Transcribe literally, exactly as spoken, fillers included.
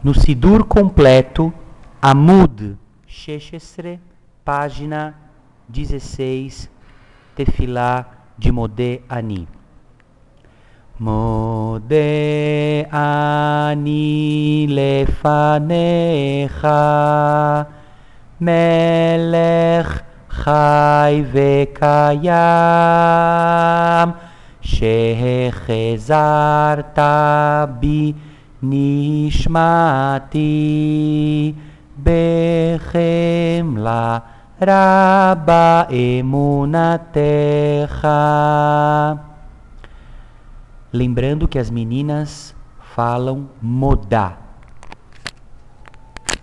no Sidur completo, Amud Sheshesre, página dezesseis, Tefilá de Modé Ani. Modé Ani lefanecha, Melech Chai vekayam, Shehezarta bi nishmati, Bechemla Rabba emunatecha. Lembrando que as meninas falam modá.